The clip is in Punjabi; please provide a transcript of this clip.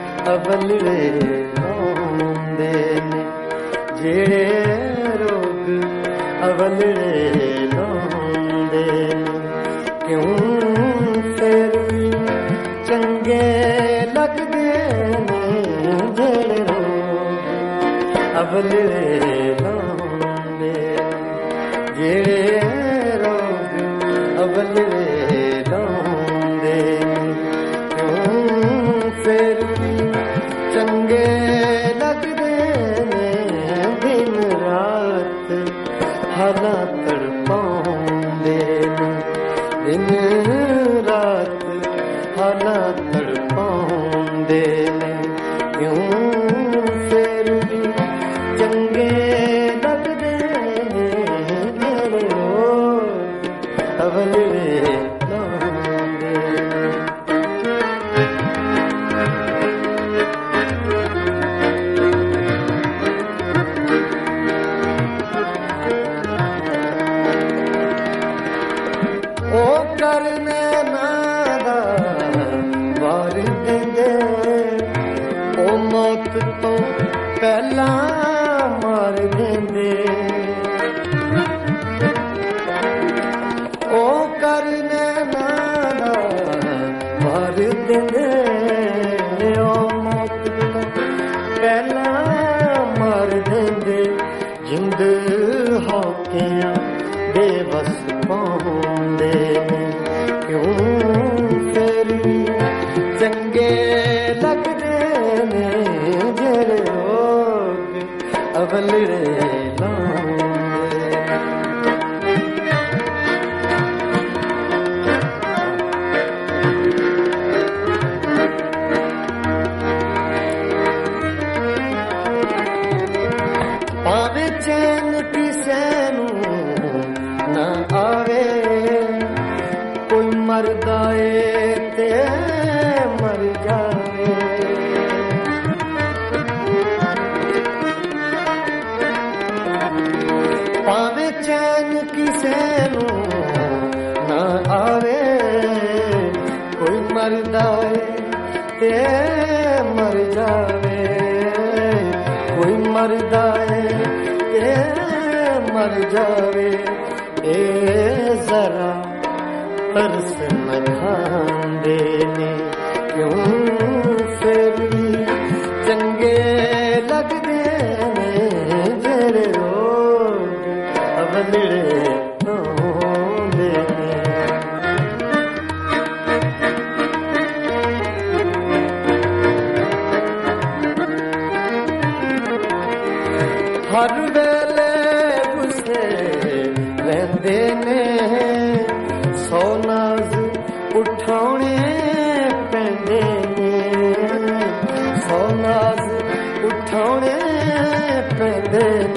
ਅਵਲੜੇ ਲਾਉਂਦੇ ਨੇ, ਜਿਹੜੇ ਰੋਗ ਅਵਲੜੇ ਲਾਉਂਦੇ ਨੇ। ਕਿਉਂ ਫਿਰ ਵੀ ਚੰਗੇ ਲੱਗਦੇ ਨੇ, ਜਿਹੜੇ ਰੋਗ ਅਵਲੜੇ ਲਾਉਂਦੇ ਨੇ, ਜਿਹੜੇ ਰੋਗ ਅਵਲੜੇ ਲਾਉਂਦੇ ਨੇ। ਕਿਉਂ ਫਿਰ ਵੀ ਚੰਗੇ ਲੱਗਦੇ ਨੇ, ਦਿਨ ਰਾਤ ਹਾਲਾਂ ਤੜਪਾਉਂਦੇ ਨੇ, ਦਿਨ ਰਾਤ ਹਾਲਾਂ ਤੜਪਾਉਂਦੇ ਨੇ। ਕਿਉਂ ਫਿਰ ਵੀ ਚੰਗੇ ਲੱਗਦੇ ਨੇ, ਜਿਹੜੇ ਰੋਗ ਅਵਲੜੇ ਲਾਉਂਦੇ ਨੇ। ਉਹ ਕਰਨੇ ਨਾ ਦਾ ਵਾਰ ਦਿੰਦੇ, ਉਹ ਮੌਤ ਤੋਂ ਪਹਿਲਾਂ ਮਾਰ ਦਿੰਦੇ। ਉਹ ਕਰਨੇ ਨਾ ਦਾ ਵਾਰ ਦਿੰਦੇ, ਉਹ ਮੌਤ ਤੋਂ ਪਹਿਲਾਂ ਮਾਰ ਦਿੰਦੇ। ਜਿੰਦ ਹੌਕਿਆਂ ਬੇਵਸ ਪਾਉਂਦੇ ਨੇ, ਕਿਉਂ ਫਿਰ ਵੀ ਚੰਗੇ ਲੱਗਦੇ ਨੇ, ਜਿਹੜੇ ਰੋਗ ਅਵਲੜੇ ਲਾਉਂਦੇ। ਭਾਵੇਂ ਚੈਨ ਕਿਸੇ ਨੂੰ ਨਾ ਆਵੇ, ਕੋਈ ਮਰਦਾ ਏ ਤੇ ਮਰ ਜਾਵੇ। ਭਾਵੇਂ ਚੈਨ ਕਿਸੇ ਨੂੰ ਨਾ ਆਵੇ, ਕੋਈ ਮਰਦਾ ਏ ਤੇ ਮਰ ਜਾਵੇ। ਕੋਈ ਮਰਦਾ ਏ ਤੇ ਮਰ ਜਾਵੇ। ਇਹ ਜ਼ਰਾ ਤਰਸ ਨ ਖਾਂਦੇ ਨੇ, ਕਿਉਂ ਫਿਰ ਵੀ ਚੰਗੇ ਲੱਗਦੇ ਨੇ, ਜਿਹੜੇ ਰੋਗ ਅਵਲੜੇ ਲਾਉਂਦੇ ਨੇ। ਹਰ ਵੇਲੇ ਗੁੱਸੇ ਰਹਿੰਦੇ ਨੇ, ਸੌ ਨਾਜ਼ ਉਠਾਉਣੇ ਪੈਂਦੇ ਨੇ, ਸੌ ਨਾਜ਼ ਉਠਾਉਣੇ ਪੈਂਦੇ